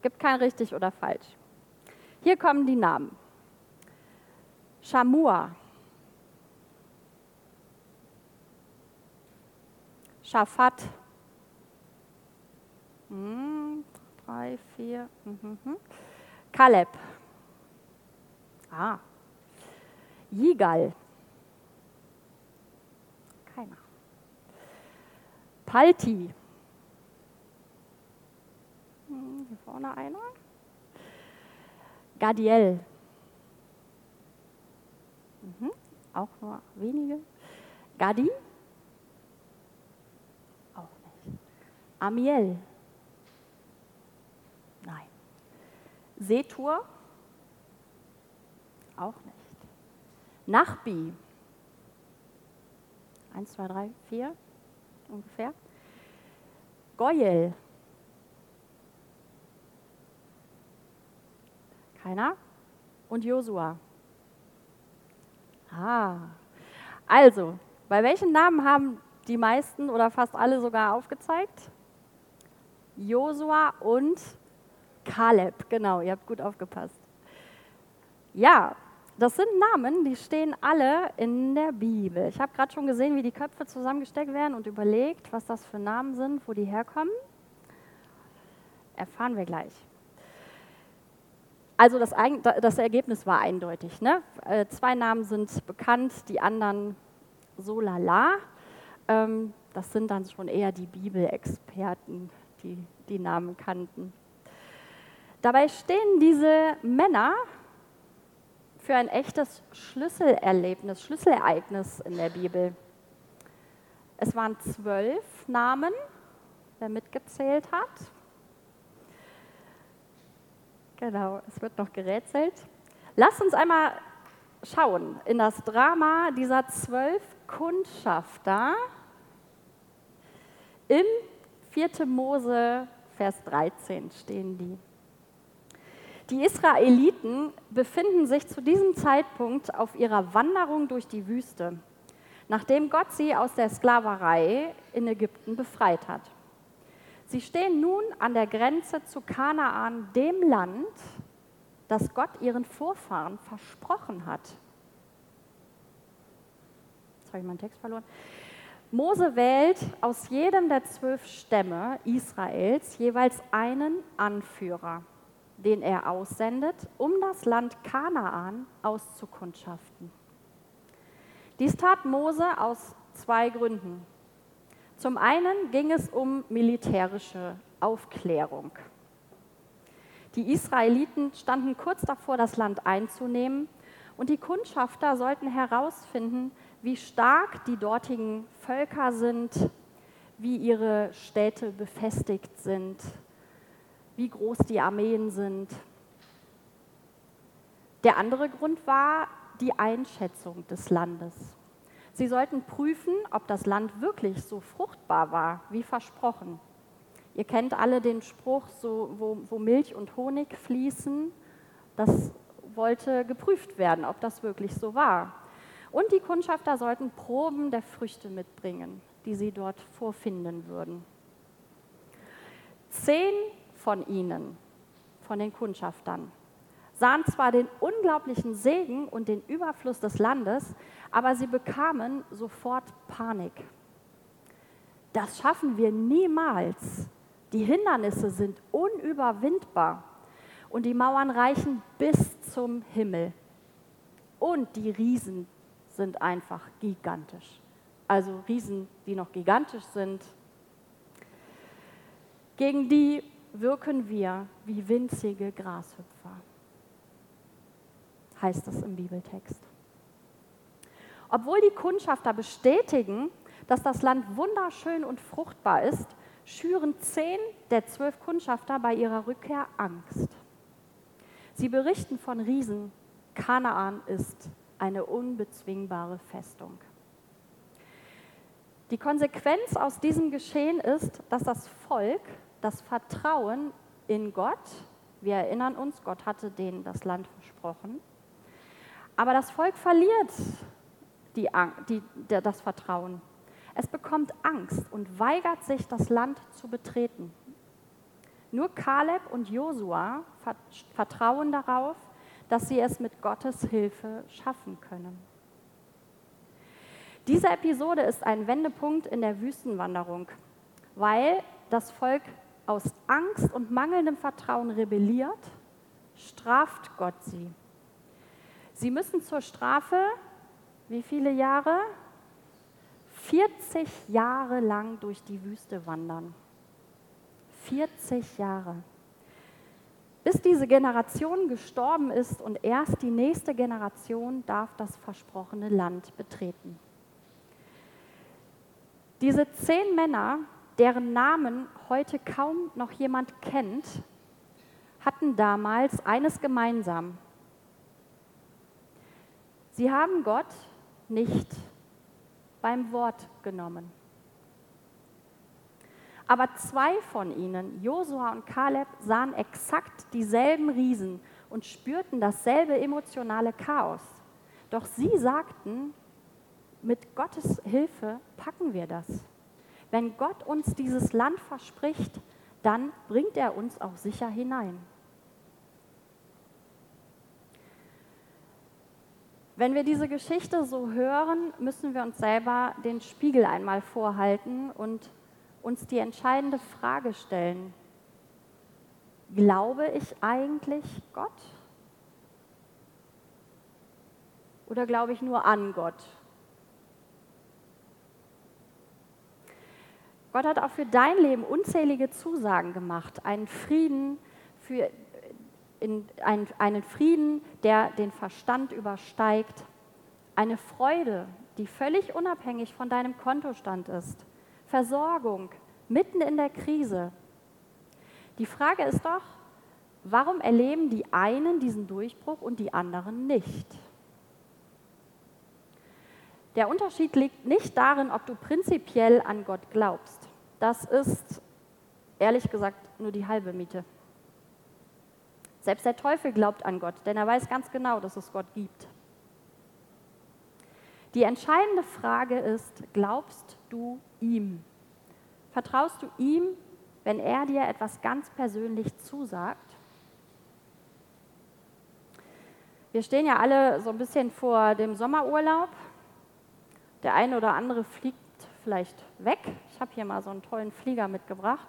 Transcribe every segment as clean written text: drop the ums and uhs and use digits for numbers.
gibt kein richtig oder falsch. Hier kommen die Namen. Schamua, Schaphat, 3, 4, Kaleb, Jigal, keiner, Palti, hier vorne einer, Gadiel, auch nur wenige, Gadi, auch nicht, Amiel, nein, Setur, auch nicht, Nachbi, 1, 2, 3, 4 ungefähr, Goyel, keiner, und Josua. Also, bei welchen Namen haben die meisten oder fast alle sogar aufgezeigt? Josua und Kaleb, genau, ihr habt gut aufgepasst. Ja, das sind Namen, die stehen alle in der Bibel. Ich habe gerade schon gesehen, wie die Köpfe zusammengesteckt werden und überlegt, was das für Namen sind, wo die herkommen. Erfahren wir gleich. Also das Ergebnis war eindeutig. Ne? 2 Namen sind bekannt, die anderen so lala. Das sind dann schon eher die Bibelexperten, die die Namen kannten. Dabei stehen diese Männer für ein echtes Schlüsselereignis in der Bibel. Es waren 12 Namen, wer mitgezählt hat. Genau, es wird noch gerätselt. Lasst uns einmal schauen in das Drama dieser 12 Kundschafter im 4. Mose, Vers 13 stehen die. Die Israeliten befinden sich zu diesem Zeitpunkt auf ihrer Wanderung durch die Wüste, nachdem Gott sie aus der Sklaverei in Ägypten befreit hat. Sie stehen nun an der Grenze zu Kanaan, dem Land, das Gott ihren Vorfahren versprochen hat. Jetzt habe ich meinen Text verloren. Mose wählt aus jedem der 12 Stämme Israels jeweils einen Anführer, den er aussendet, um das Land Kanaan auszukundschaften. Dies tat Mose aus 2 Gründen. Zum einen ging es um militärische Aufklärung. Die Israeliten standen kurz davor, das Land einzunehmen, und die Kundschafter sollten herausfinden, wie stark die dortigen Völker sind, wie ihre Städte befestigt sind, wie groß die Armeen sind. Der andere Grund war die Einschätzung des Landes. Sie sollten prüfen, ob das Land wirklich so fruchtbar war, wie versprochen. Ihr kennt alle den Spruch, so, wo Milch und Honig fließen. Das wollte geprüft werden, ob das wirklich so war. Und die Kundschafter sollten Proben der Früchte mitbringen, die sie dort vorfinden würden. 10 von ihnen, von den Kundschaftern, sahen zwar den unglaublichen Segen und den Überfluss des Landes, aber sie bekamen sofort Panik. Das schaffen wir niemals. Die Hindernisse sind unüberwindbar und die Mauern reichen bis zum Himmel. Und die Riesen sind einfach gigantisch. Also Riesen, die noch gigantisch sind. Gegen die wirken wir wie winzige Grashüpfer, heißt es im Bibeltext. Obwohl die Kundschafter bestätigen, dass das Land wunderschön und fruchtbar ist, schüren 10 der 12 Kundschafter bei ihrer Rückkehr Angst. Sie berichten von Riesen. Kanaan ist eine unbezwingbare Festung. Die Konsequenz aus diesem Geschehen ist, dass das Volk das Vertrauen in Gott, wir erinnern uns, Gott hatte denen das Land versprochen, aber das Volk verliert das Vertrauen. Es bekommt Angst und weigert sich, das Land zu betreten. Nur Kaleb und Josua vertrauen darauf, dass sie es mit Gottes Hilfe schaffen können. Diese Episode ist ein Wendepunkt in der Wüstenwanderung, weil das Volk aus Angst und mangelndem Vertrauen rebelliert, straft Gott sie. Sie müssen zur Strafe, wie viele Jahre? 40 Jahre lang durch die Wüste wandern. 40 Jahre. Bis diese Generation gestorben ist und erst die nächste Generation darf das versprochene Land betreten. Diese 10 Männer, deren Namen heute kaum noch jemand kennt, hatten damals eines gemeinsam. Sie haben Gott nicht beim Wort genommen. Aber 2 von ihnen, Josua und Kaleb, sahen exakt dieselben Riesen und spürten dasselbe emotionale Chaos. Doch sie sagten, mit Gottes Hilfe packen wir das. Wenn Gott uns dieses Land verspricht, dann bringt er uns auch sicher hinein. Wenn wir diese Geschichte so hören, müssen wir uns selber den Spiegel einmal vorhalten und uns die entscheidende Frage stellen: Glaube ich eigentlich Gott? Oder glaube ich nur an Gott? Gott hat auch für dein Leben unzählige Zusagen gemacht, einen Frieden, einen Frieden, der den Verstand übersteigt, eine Freude, die völlig unabhängig von deinem Kontostand ist, Versorgung mitten in der Krise. Die Frage ist doch, warum erleben die einen diesen Durchbruch und die anderen nicht? Der Unterschied liegt nicht darin, ob du prinzipiell an Gott glaubst. Das ist, ehrlich gesagt, nur die halbe Miete. Selbst der Teufel glaubt an Gott, denn er weiß ganz genau, dass es Gott gibt. Die entscheidende Frage ist, glaubst du ihm? Vertraust du ihm, wenn er dir etwas ganz persönlich zusagt? Wir stehen ja alle so ein bisschen vor dem Sommerurlaub. Der eine oder andere fliegt vielleicht weg. Ich habe hier mal so einen tollen Flieger mitgebracht.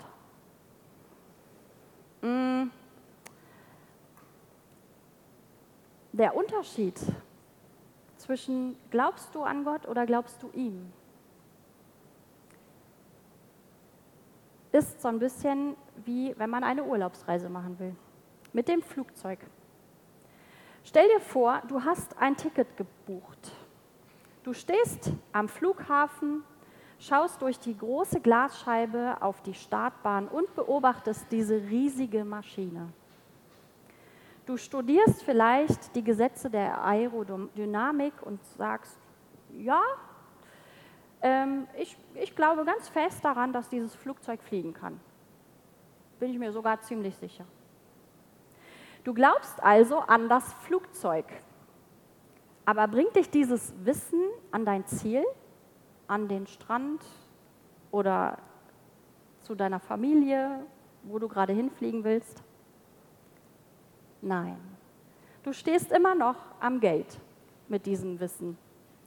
Der Unterschied zwischen glaubst du an Gott oder glaubst du ihm, ist so ein bisschen wie wenn man eine Urlaubsreise machen will, mit dem Flugzeug. Stell dir vor, du hast ein Ticket gebucht. Du stehst am Flughafen, schaust durch die große Glasscheibe auf die Startbahn und beobachtest diese riesige Maschine. Du studierst vielleicht die Gesetze der Aerodynamik und sagst, ja, ich glaube ganz fest daran, dass dieses Flugzeug fliegen kann. Bin ich mir sogar ziemlich sicher. Du glaubst also an das Flugzeug. Aber bringt dich dieses Wissen an dein Ziel, an den Strand oder zu deiner Familie, wo du gerade hinfliegen willst? Nein. Du stehst immer noch am Gate mit diesem Wissen.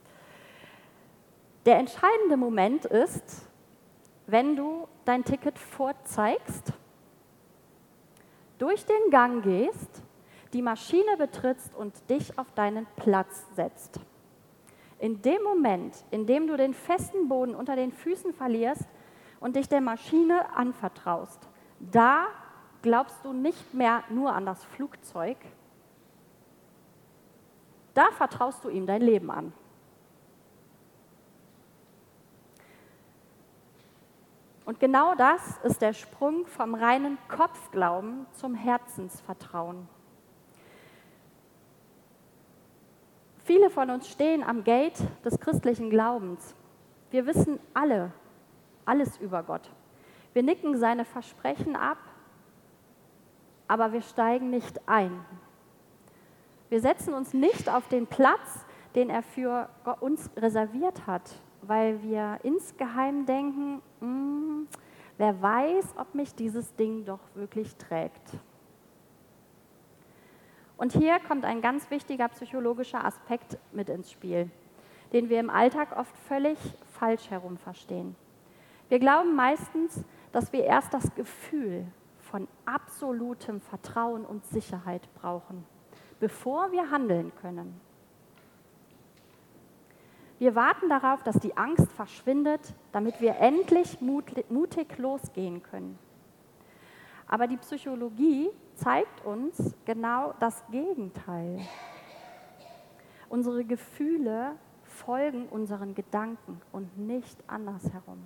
Der entscheidende Moment ist, wenn du dein Ticket vorzeigst, durch den Gang gehst, die Maschine betrittst und dich auf deinen Platz setzt. In dem Moment, in dem du den festen Boden unter den Füßen verlierst und dich der Maschine anvertraust, da glaubst du nicht mehr nur an das Flugzeug, da vertraust du ihm dein Leben an. Und genau das ist der Sprung vom reinen Kopfglauben zum Herzensvertrauen. Viele von uns stehen am Gate des christlichen Glaubens. Wir wissen alles über Gott. Wir nicken seine Versprechen ab, aber wir steigen nicht ein. Wir setzen uns nicht auf den Platz, den er für uns reserviert hat, weil wir insgeheim denken, Wer weiß, ob mich dieses Ding doch wirklich trägt. Und hier kommt ein ganz wichtiger psychologischer Aspekt mit ins Spiel, den wir im Alltag oft völlig falsch herum verstehen. Wir glauben meistens, dass wir erst das Gefühl von absolutem Vertrauen und Sicherheit brauchen, bevor wir handeln können. Wir warten darauf, dass die Angst verschwindet, damit wir endlich mutig losgehen können. Aber die Psychologie zeigt uns genau das Gegenteil. Unsere Gefühle folgen unseren Gedanken und nicht andersherum.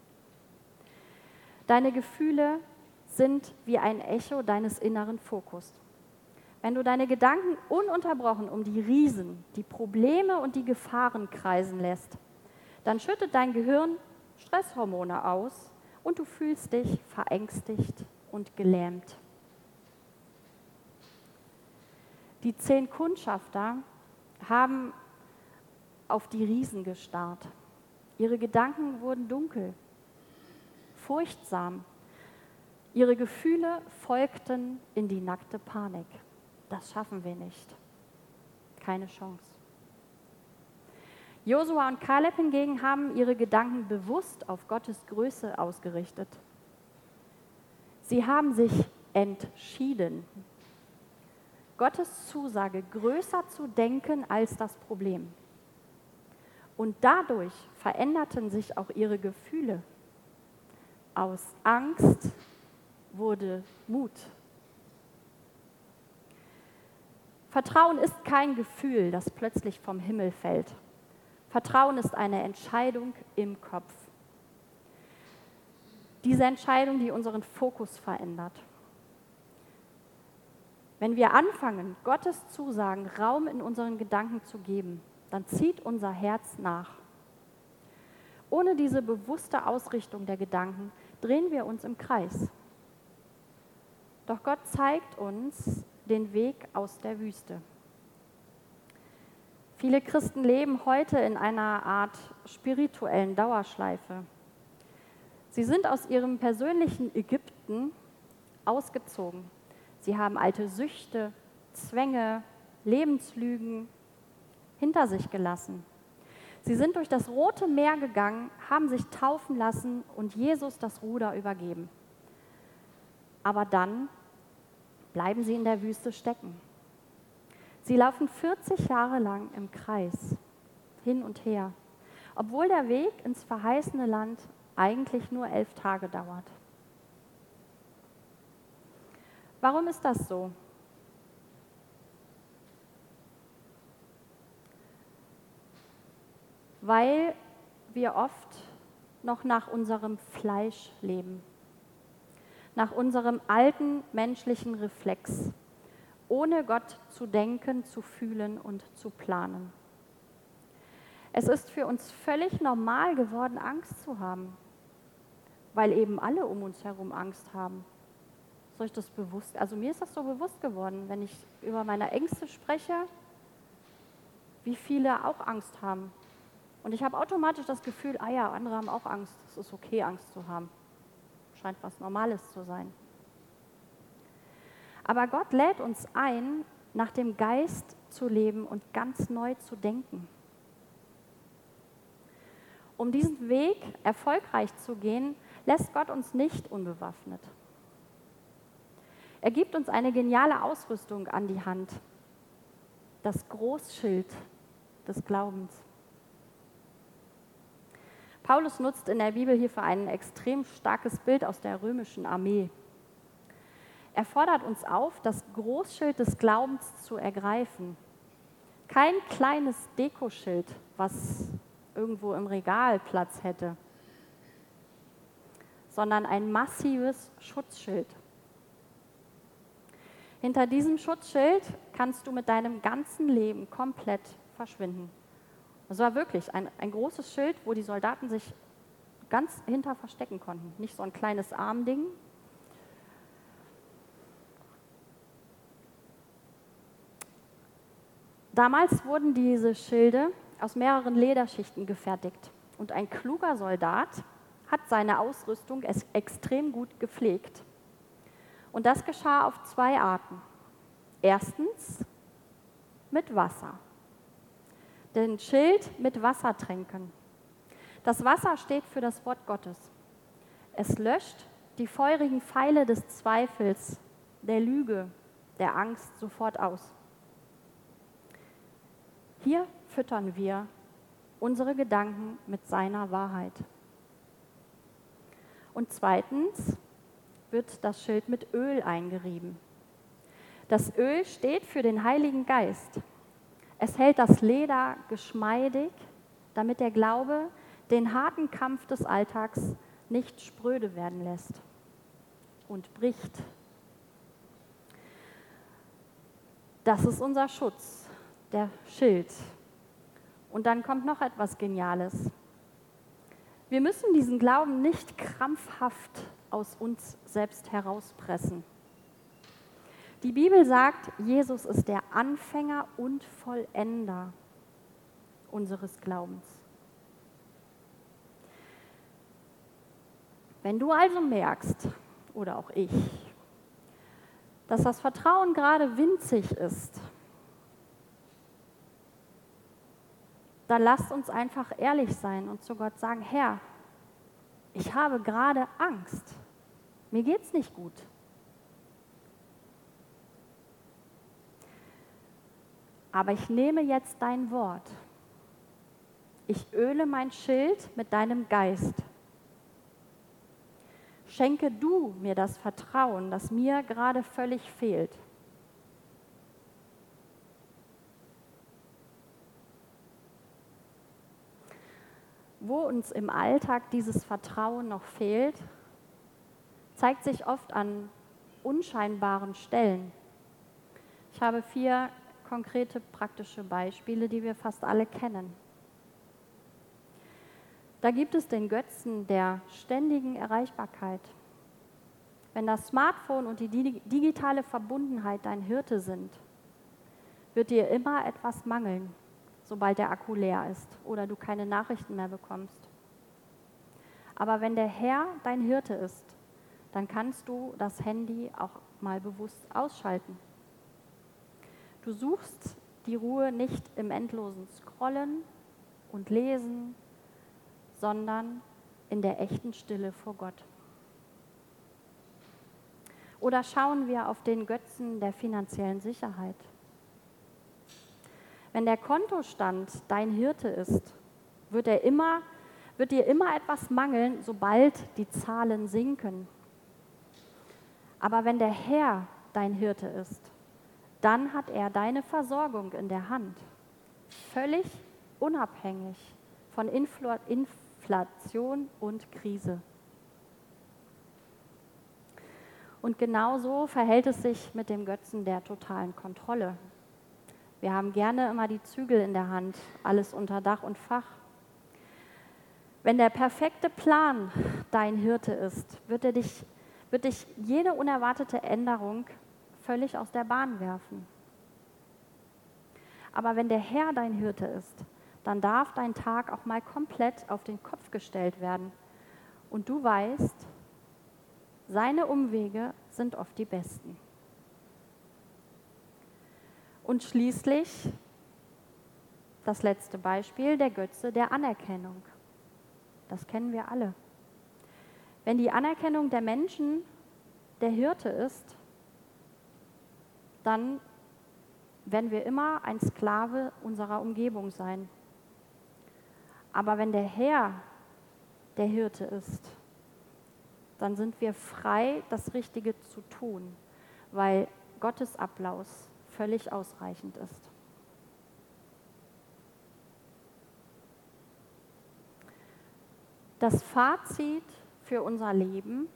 Deine Gefühle sind wie ein Echo deines inneren Fokus. Wenn du deine Gedanken ununterbrochen um die Riesen, die Probleme und die Gefahren kreisen lässt, dann schüttet dein Gehirn Stresshormone aus und du fühlst dich verängstigt und gelähmt. Die 10 Kundschafter haben auf die Riesen gestarrt. Ihre Gedanken wurden dunkel, furchtsam. Ihre Gefühle folgten in die nackte Panik. Das schaffen wir nicht. Keine Chance. Josua und Kaleb hingegen haben ihre Gedanken bewusst auf Gottes Größe ausgerichtet. Sie haben sich entschieden, Gottes Zusage größer zu denken als das Problem. Und dadurch veränderten sich auch ihre Gefühle. Aus Angst wurde Mut. Vertrauen ist kein Gefühl, das plötzlich vom Himmel fällt. Vertrauen ist eine Entscheidung im Kopf. Diese Entscheidung, die unseren Fokus verändert. Wenn wir anfangen, Gottes Zusagen Raum in unseren Gedanken zu geben, dann zieht unser Herz nach. Ohne diese bewusste Ausrichtung der Gedanken drehen wir uns im Kreis. Doch Gott zeigt uns den Weg aus der Wüste. Viele Christen leben heute in einer Art spirituellen Dauerschleife. Sie sind aus ihrem persönlichen Ägypten ausgezogen. Sie haben alte Süchte, Zwänge, Lebenslügen hinter sich gelassen. Sie sind durch das Rote Meer gegangen, haben sich taufen lassen und Jesus das Ruder übergeben. Aber dann bleiben sie in der Wüste stecken. Sie laufen 40 Jahre lang im Kreis, hin und her, obwohl der Weg ins verheißene Land eigentlich nur 11 Tage dauert. Warum ist das so? Weil wir oft noch nach unserem Fleisch leben. Nach unserem alten menschlichen Reflex, ohne Gott zu denken, zu fühlen und zu planen. Es ist für uns völlig normal geworden, Angst zu haben, weil eben alle um uns herum Angst haben. Soll ich das bewusst? Also mir ist das so bewusst geworden, wenn ich über meine Ängste spreche, wie viele auch Angst haben. Und ich habe automatisch das Gefühl, ja, andere haben auch Angst. Es ist okay, Angst zu haben. Scheint was Normales zu sein. Aber Gott lädt uns ein, nach dem Geist zu leben und ganz neu zu denken. Um diesen Weg erfolgreich zu gehen, lässt Gott uns nicht unbewaffnet. Er gibt uns eine geniale Ausrüstung an die Hand, das Großschild des Glaubens. Paulus nutzt in der Bibel hierfür ein extrem starkes Bild aus der römischen Armee. Er fordert uns auf, das Großschild des Glaubens zu ergreifen. Kein kleines Dekoschild, was irgendwo im Regal Platz hätte, sondern ein massives Schutzschild. Hinter diesem Schutzschild kannst du mit deinem ganzen Leben komplett verschwinden. Das war wirklich ein großes Schild, wo die Soldaten sich ganz hinter verstecken konnten. Nicht so ein kleines Armding. Damals wurden diese Schilde aus mehreren Lederschichten gefertigt. Und ein kluger Soldat hat seine Ausrüstung extrem gut gepflegt. Und das geschah auf 2 Arten. Erstens mit Wasser. Den Schild mit Wasser tränken. Das Wasser steht für das Wort Gottes. Es löscht die feurigen Pfeile des Zweifels, der Lüge, der Angst sofort aus. Hier füttern wir unsere Gedanken mit seiner Wahrheit. Und zweitens wird das Schild mit Öl eingerieben. Das Öl steht für den Heiligen Geist. Es hält das Leder geschmeidig, damit der Glaube den harten Kampf des Alltags nicht spröde werden lässt und bricht. Das ist unser Schutz, der Schild. Und dann kommt noch etwas Geniales. Wir müssen diesen Glauben nicht krampfhaft aus uns selbst herauspressen. Die Bibel sagt, Jesus ist der Anfänger und Vollender unseres Glaubens. Wenn du also merkst, oder auch ich, dass das Vertrauen gerade winzig ist, dann lasst uns einfach ehrlich sein und zu Gott sagen, Herr, ich habe gerade Angst, mir geht's nicht gut. Aber ich nehme jetzt dein Wort. Ich öle mein Schild mit deinem Geist. Schenke du mir das Vertrauen, das mir gerade völlig fehlt. Wo uns im Alltag dieses Vertrauen noch fehlt, zeigt sich oft an unscheinbaren Stellen. Ich habe 4 konkrete praktische Beispiele, die wir fast alle kennen. Da gibt es den Götzen der ständigen Erreichbarkeit. Wenn das Smartphone und die digitale Verbundenheit dein Hirte sind, wird dir immer etwas mangeln, sobald der Akku leer ist oder du keine Nachrichten mehr bekommst. Aber wenn der Herr dein Hirte ist, dann kannst du das Handy auch mal bewusst ausschalten. Du suchst die Ruhe nicht im endlosen Scrollen und Lesen, sondern in der echten Stille vor Gott. Oder schauen wir auf den Götzen der finanziellen Sicherheit. Wenn der Kontostand dein Hirte ist, wird dir immer etwas mangeln, sobald die Zahlen sinken. Aber wenn der Herr dein Hirte ist, dann hat er deine Versorgung in der Hand, völlig unabhängig von Inflation und Krise. Und genauso verhält es sich mit dem Götzen der totalen Kontrolle. Wir haben gerne immer die Zügel in der Hand, alles unter Dach und Fach. Wenn der perfekte Plan dein Hirte ist, wird dich jede unerwartete Änderung völlig aus der Bahn werfen. Aber wenn der Herr dein Hirte ist, dann darf dein Tag auch mal komplett auf den Kopf gestellt werden. Und du weißt, seine Umwege sind oft die besten. Und schließlich das letzte Beispiel, der Götze der Anerkennung. Das kennen wir alle. Wenn die Anerkennung der Menschen der Hirte ist, dann werden wir immer ein Sklave unserer Umgebung sein. Aber wenn der Herr der Hirte ist, dann sind wir frei, das Richtige zu tun, weil Gottes Applaus völlig ausreichend ist. Das Fazit für unser Leben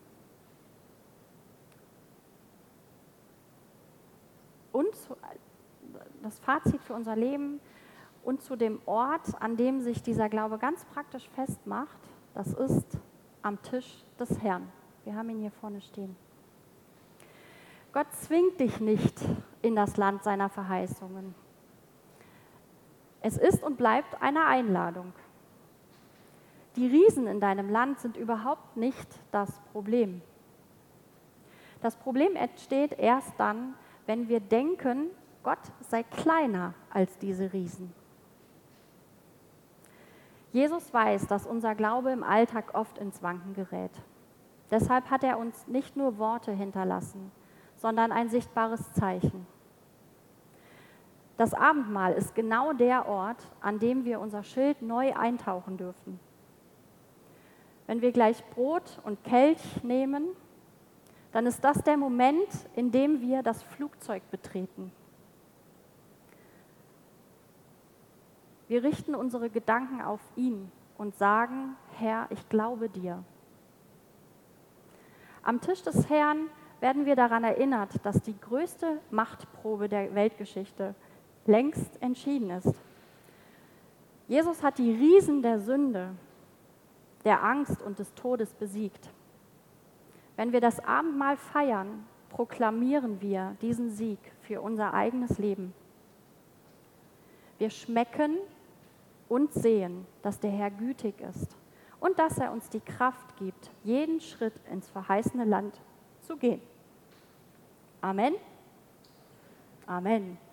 und zu dem Ort, an dem sich dieser Glaube ganz praktisch festmacht, das ist am Tisch des Herrn. Wir haben ihn hier vorne stehen. Gott zwingt dich nicht in das Land seiner Verheißungen. Es ist und bleibt eine Einladung. Die Riesen in deinem Land sind überhaupt nicht das Problem. Das Problem entsteht erst dann, wenn wir denken, Gott sei kleiner als diese Riesen. Jesus weiß, dass unser Glaube im Alltag oft ins Wanken gerät. Deshalb hat er uns nicht nur Worte hinterlassen, sondern ein sichtbares Zeichen. Das Abendmahl ist genau der Ort, an dem wir unser Schild neu eintauchen dürfen. Wenn wir gleich Brot und Kelch nehmen, dann ist das der Moment, in dem wir das Flugzeug betreten. Wir richten unsere Gedanken auf ihn und sagen, Herr, ich glaube dir. Am Tisch des Herrn werden wir daran erinnert, dass die größte Machtprobe der Weltgeschichte längst entschieden ist. Jesus hat die Riesen der Sünde, der Angst und des Todes besiegt. Wenn wir das Abendmahl feiern, proklamieren wir diesen Sieg für unser eigenes Leben. Wir schmecken und sehen, dass der Herr gütig ist und dass er uns die Kraft gibt, jeden Schritt ins verheißene Land zu gehen. Amen. Amen.